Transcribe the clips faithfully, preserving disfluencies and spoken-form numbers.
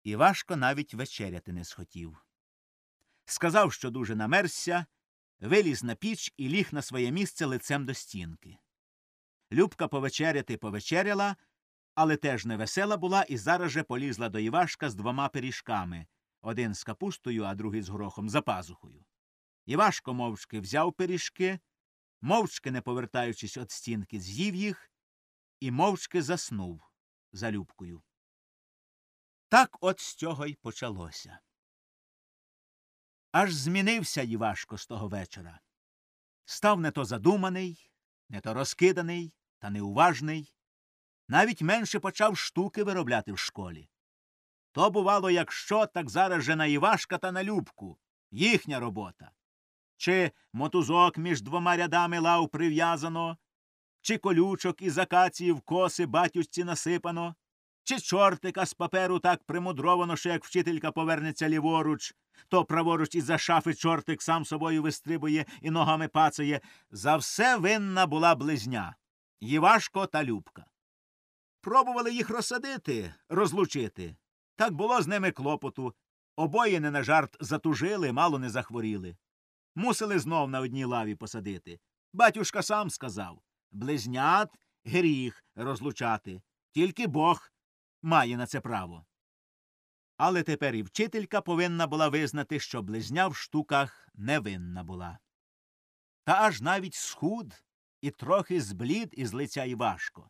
Івашко навіть вечеряти не схотів. Сказав, що дуже намерзся, виліз на піч і ліг на своє місце лицем до стінки. Любка повечеряти повечеряла, але теж невесела була і зараз же полізла до Івашка з двома пиріжками, один з капустою, а другий з горохом, за пазухою. Івашко мовчки взяв пиріжки, мовчки, не повертаючись від стінки, з'їв їх і мовчки заснув за Любкою. Так от з цього й почалося. Аж змінився Івашко з того вечора. Став не то задуманий, не то розкиданий та неуважний. Навіть менше почав штуки виробляти в школі. То бувало, якщо, так зараз же на Івашка та на Любку. Їхня робота. Чи мотузок між двома рядами лав прив'язано, чи колючок із акації в коси батюшці насипано, чи чортика з паперу так примудровано, що як вчителька повернеться ліворуч, то праворуч із-за шафи чортик сам собою вистрибує і ногами пацає. За все винна була близня – Івашко та Любка. Пробували їх розсадити, розлучити. Так було з ними клопоту. Обоє не на жарт затужили, мало не захворіли. Мусили знов на одній лаві посадити. Батюшка сам сказав – близнят гріх розлучати. Тільки Бог має на це право. Але тепер і вчителька повинна була визнати, що близня в штуках не винна була. Та аж навіть схуд і трохи зблід із лиця Івашко.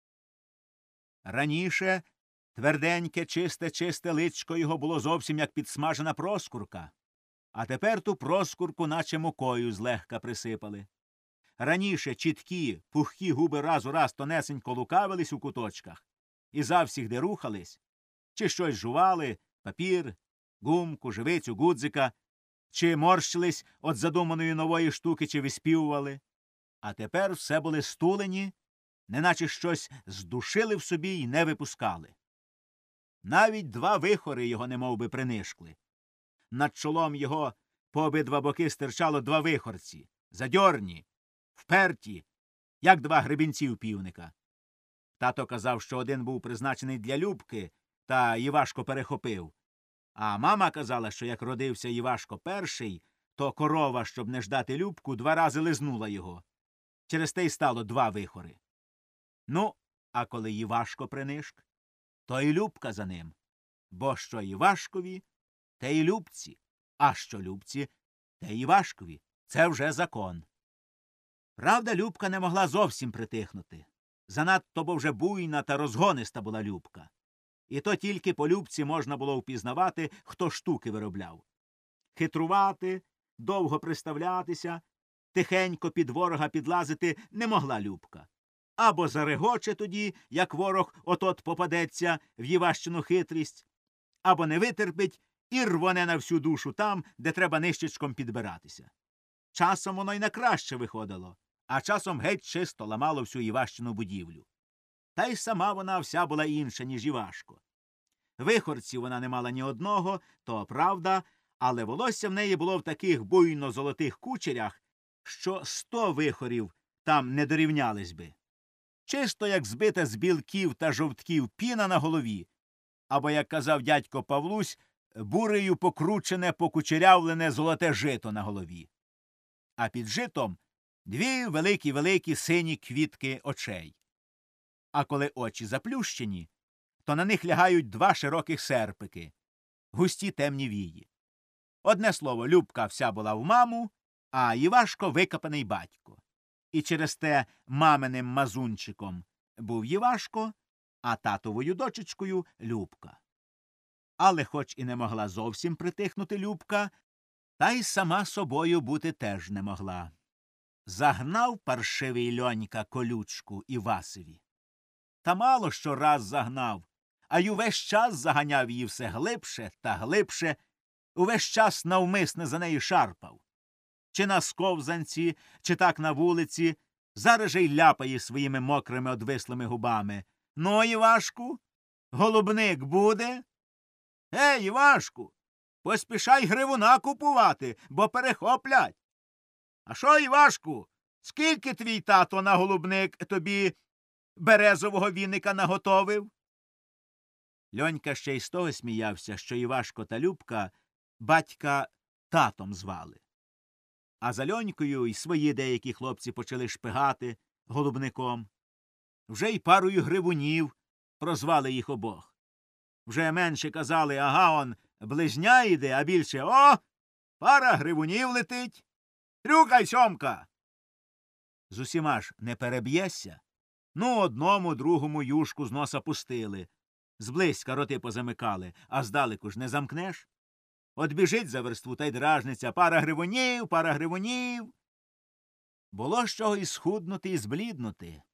Раніше тверденьке, чисте-чисте личко його було зовсім як підсмажена проскурка, а тепер ту проскурку наче мукою злегка присипали. Раніше чіткі, пухкі губи раз у раз тонесенько лукавились у куточках і завсігди рухались, чи щось жували, папір, гумку, живицю, гудзика, чи морщились від задуманої нової штуки, чи виспівували. А тепер все були стулені, неначе щось здушили в собі й не випускали. Навіть два вихори його немов би принишкли. Над чолом його по обидва боки стирчало два вихорці, задьорні, вперті, як два гребінці півника. Тато казав, що один був призначений для Любки, та Івашко перехопив. А мама казала, що як родився Івашко перший, то корова, щоб не ждати Любку, два рази лизнула його. Через те й стало два вихори. Ну, а коли Івашко принишк, то й Любка за ним. Бо що Івашкові, те й Любці, а що Любці, те й Івашкові. Це вже закон. Правда, Любка не могла зовсім притихнути. Занадто бо вже буйна та розгониста була Любка. І то тільки по Любці можна було впізнавати, хто штуки виробляв. Хитрувати, довго приставлятися, тихенько під ворога підлазити не могла Любка. Або зарегоче тоді, як ворог от-от попадеться в Іващину хитрість, або не витерпить і рвоне на всю душу там, де треба нищечком підбиратися. Часом воно й на краще виходило, а часом геть чисто ламало всю Іващину будівлю. Та й сама вона вся була інша, ніж Івашко. Вихорців вона не мала ні одного, то правда, але волосся в неї було в таких буйно-золотих кучерях, що сто вихорів там не дорівнялись би. Чисто як збите з білків та жовтків піна на голові, або, як казав дядько Павлусь, бурею покручене, покучерявлене золоте жито на голові. А під житом дві великі-великі сині квітки очей. А коли очі заплющені, то на них лягають два широких серпики, густі темні вії. Одне слово, Любка вся була в маму, а Івашко викопаний батько. І через те маминим мазунчиком був Івашко, а татовою дочечкою Любка. Але хоч і не могла зовсім притихнути Любка, та й сама собою бути теж не могла. Загнав паршивий льонька колючку Івасові. Та мало що раз загнав, а й увесь час заганяв її все глибше та глибше, увесь час навмисне за нею шарпав. Чи на сковзанці, чи так на вулиці, зараз же й ляпає своїми мокрими одвислими губами. Ну, Івашку, голубник буде? Ей, Івашку, поспішай гривуна купувати, бо перехоплять. А що, Івашку, скільки твій тато на голубник тобі березового віника наготовив? Льонька ще й з того сміявся, що Івашко та Любка батька татом звали. А за Льонькою й свої деякі хлопці почали шпигати голубником. Вже й парою гривунів прозвали їх обох. Вже менше казали, ага, он близня йде, а більше о, пара гривунів летить. Трюкай, Сьомка! З усіма ж не переб'єшся. Ну, одному, другому юшку з носа пустили. Зблизька роти позамикали, а здалеку ж не замкнеш. От біжить за верству та й дражниця. Пара гривунів, пара гривунів. Було з чого і схуднути, і збліднути.